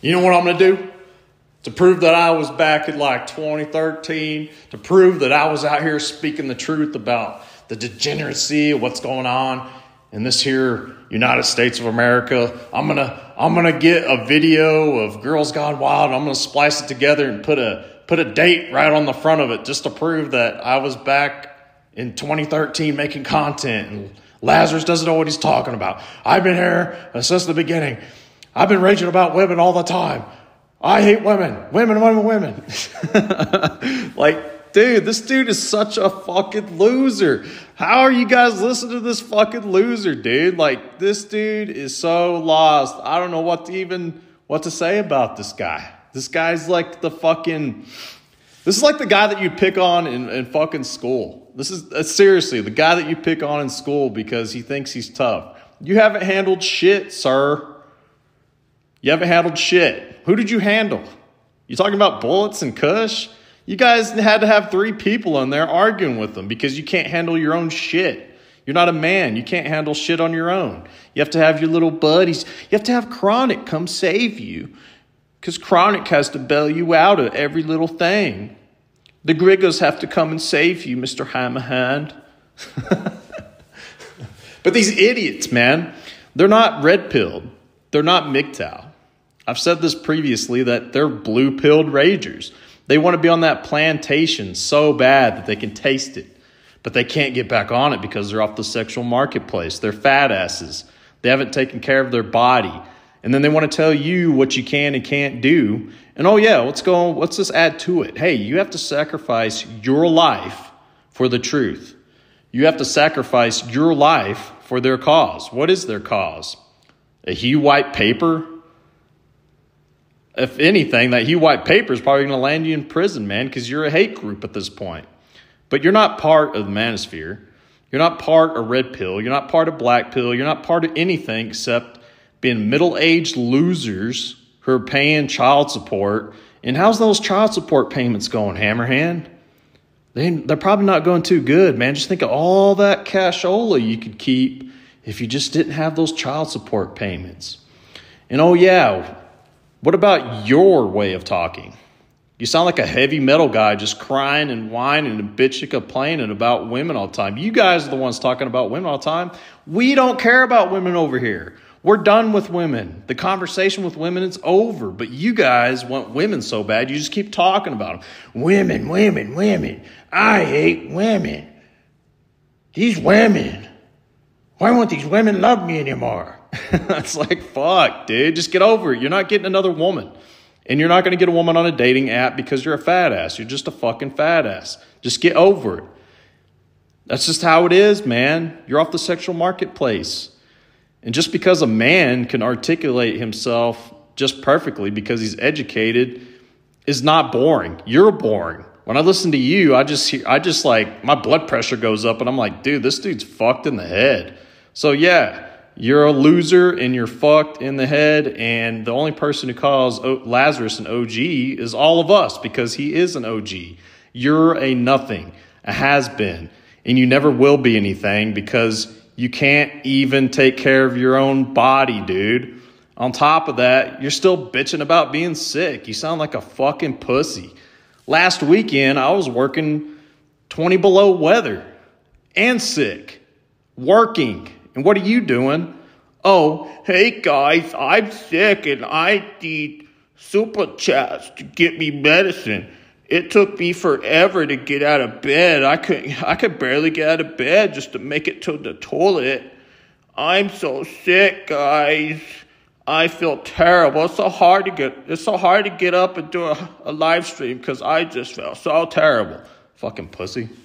You know what I'm going to do? To prove that I was back in like 2013, to prove that I was out here speaking the truth about the degeneracy of what's going on in this here United States of America. I'm gonna get a video of Girls Gone Wild. I'm gonna splice it together and put a date right on the front of it just to prove that I was back in 2013 making content. And Lazarus doesn't know what he's talking about. I've been here since the beginning. I've been raging about women all the time. I hate women. Women. Like, dude, this dude is such a fucking loser. How are you guys listening to this fucking loser, dude? Like, this dude is so lost. I don't know what to say about this guy. This guy's like this is like the guy that you pick on in fucking school. This is seriously the guy that you pick on in school because he thinks he's tough. You haven't handled shit, sir. You haven't handled shit. Who did you handle? You talking about Bullets and Kush? You guys had to have 3 people in there arguing with them because you can't handle your own shit. You're not a man. You can't handle shit on your own. You have to have your little buddies. You have to have Chronic come save you because Chronic has to bail you out of every little thing. The Grigos have to come and save you, Mr. Hammerhand. But these idiots, man, they're not red-pilled. They're not MGTOW. I've said this previously that they're blue-pilled ragers. They want to be on that plantation so bad that they can taste it. But they can't get back on it because they're off the sexual marketplace. They're fat asses. They haven't taken care of their body. And then they want to tell you what you can and can't do. And oh yeah, let's just add to it. Hey, you have to sacrifice your life for the truth. You have to sacrifice your life for their cause. What is their cause? A Hugh White paper? If anything, that Hugh White paper is probably going to land you in prison, man, because you're a hate group at this point. But you're not part of the manosphere. You're not part of Red Pill. You're not part of Black Pill. You're not part of anything except being middle-aged losers who are paying child support. And how's those child support payments going, Hammerhand? They're probably not going too good, man. Just think of all that cashola you could keep if you just didn't have those child support payments. And oh yeah, what about your way of talking? You sound like a heavy metal guy just crying and whining and bitching and complaining about women all the time. You guys are the ones talking about women all the time. We don't care about women over here. We're done with women. The conversation with women is over. But you guys want women so bad, you just keep talking about them. Women. I hate women. These women. Why won't these women love me anymore? It's like, fuck, dude. Just get over it. You're not getting another woman. And you're not going to get a woman on a dating app because you're a fat ass. You're just a fucking fat ass. Just get over it. That's just how it is, man. You're off the sexual marketplace. And just because a man can articulate himself just perfectly because he's educated is not boring. You're boring. When I listen to you, I just like, my blood pressure goes up and I'm like, dude, this dude's fucked in the head. So yeah, you're a loser and you're fucked in the head. And the only person who calls Lazarus an OG is all of us because he is an OG. You're a nothing, a has-been, and you never will be anything because you can't even take care of your own body, dude. On top of that, you're still bitching about being sick. You sound like a fucking pussy. Last weekend, I was working 20 below weather and sick, working. And what are you doing? Oh, hey guys, I'm sick and I need super chats to get me medicine. It took me forever to get out of bed. I could barely get out of bed just to make it to the toilet. I'm so sick, guys. I feel terrible. It's so hard to get up and do a live stream because I just felt so terrible. Fucking pussy.